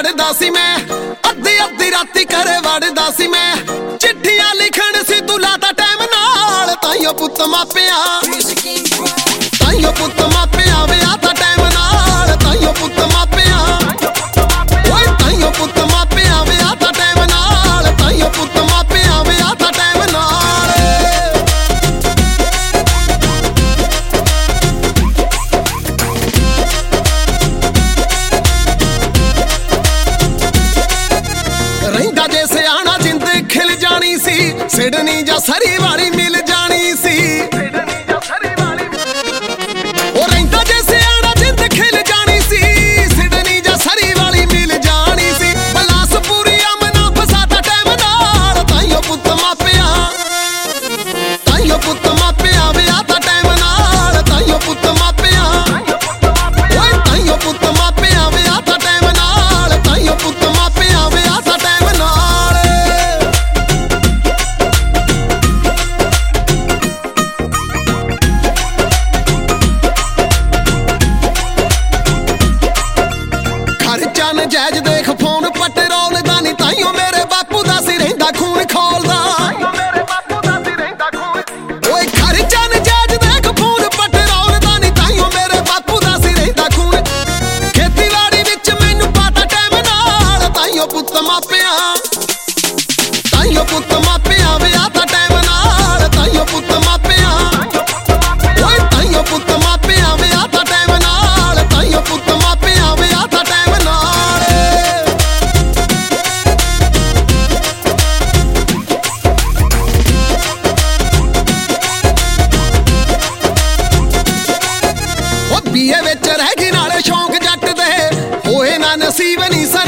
ਵੜਦਾ ਸੀ ਮੈਂ, ਅੱਧੀ ਅੱਧੀ ਰਾਤੀ ਘਰੇ ਵੜਦਾ ਸੀ ਮੈਂ, ਚਿੱਠੀਆਂ ਲਿਖਣ ਸੀ ਤੂੰ ਲਾਤਾ ਟਾਈਮ ਨਾਲ। ਤਾਈਓ ਪੁੱਤ ਮਾਪਿਆਂ, ਤਾਈਓ ਪੁੱਤ ਮਾਪਿਆਂ ਵਿਆਹ ਤਾਂ ਟਾਈਮ ਨਾਲ। ਤਾਈਓ ਪੁੱਤ ਮਾਪਿਆਂ, ਓਏ ਤਾਈਓ ਪੁੱਤ ਮਾਪਿਆਂ ਵਿਆਹ ਤਾਂ ਟਾਈਮ ਨਾਲ। ਤਾਈਓ ਪੁੱਤ ਮਾਪਿਆਂ ਵਿਆਹ ਤਾਂ ਟਾਈਮ ਨਾਲ। ਰਹਿੰਦਾ ਜੇ ਸਿਆਣਾ ਜਿੰਦ ਖਿਲ ਜਾਣੀ ਸੀ, ਸਿਡਨੀ ਜਾਂ ਸਰੀ ਵਾਲੀ ਮਿਲ ਜਾਣੀ ਸੀ। ਉਹ ਰਹਿੰਦਾ ਜੇ ਸਿਆਣਾ ਜਿੰਦ ਖਿਲ ਜਾਣੀ ਸੀ, ਸਿਡਨੀ ਜਾਂ ਸਰੀ ਵਾਲੀ ਮਿਲ ਜਾਣੀ ਸੀ। ਬਲਾਸ ਪੂਰੀ ਅਮਨਾ ਫਸਾਤਾ ਟਾਈਮ ਨਾਲ। ਤਾਈਓ ਪੁੱਤ ਮਾਪਿਆਂ, ਤਾਈਓ ਪੁੱਤ ਮਾਪਿਆਂ ਵਿਆਹ ਤਾਂ ਟਾਈਮ ਨਾਲ। ਤਾਈਓ ਪੁੱਤ ਮਾਪਿਆਂ, ਓਏ ਤਾਈਓ ਪੁੱਤ ਮਾਪਿਆਂ ਵਿਆਹ ਤਾਂ ਟਾਈਮ ਨਾਲ। ਤਾਈਓ ਪੁੱਤ ਮਾਪਿਆਂ ਵਿਆਹ ਤਾਂ ਟਾਈਮ ਨਾਲ। ਖਰਚਾ ਨਜਾਇਜ਼ ਦੇਖ ਫੋਨ ਪੈਟਰੋਲ ਦਾ ਨੀ, ਤਾਈਓ ਮੇਰੇ ਬਾਪੂ ਦਾ ਸੀ ਰਹਿੰਦਾ ਖੂਨ ਖੋਲਦਾ। ਓਏ ਖਰਚਾ ਨਜਾਇਜ਼ ਦੇਖ ਫੋਨ ਪੈਟਰੋਲ ਦਾ ਨੀ, ਤਾਈਓ ਮੇਰੇ ਬਾਪੂ ਦਾ ਸੀ ਰਹਿੰਦਾ ਖੂਨ। ਖੇਤੀਬਾੜੀ ਵਿੱਚ ਮੈਨੂੰ ਪਾਤਾ ਟਾਈਮ ਨਾਲ। ਤਾਈਓ ਪੁੱਤ ਮਾਪਿਆਂ, ਤਾਈਓ ਪੁੱਤ ਮਾਪਿਆਂ ਵਿਆਹ ਤਾਂ ਟਾਈਮ ਨਾਲ। ਤਾਈਓ ਪੁੱਤ ਮਾਪਿਆਂ, ਓਏ ਤਾਈਓ ਪੁੱਤ ਮਾਪਿਆਂ ਵਿਆਹ ਤਾਂ ਟਾਈਮ ਨਾਲ। ਤਾਈਓ ਪੁੱਤ ਮਾਪਿਆਂ ਵਿਆਹ ਤਾਂ ਟਾਈਮ ਨਾਲ। ਉਹ ਬੀਏ ਵਿੱਚ ਰਹਿ ਗਈ ਨਾਲੇ ਸ਼ੌਂਕ ਜੱਟ ਦੇ, ਹੋਏ ਨਾ ਨਸੀਬ ਨਹੀਂ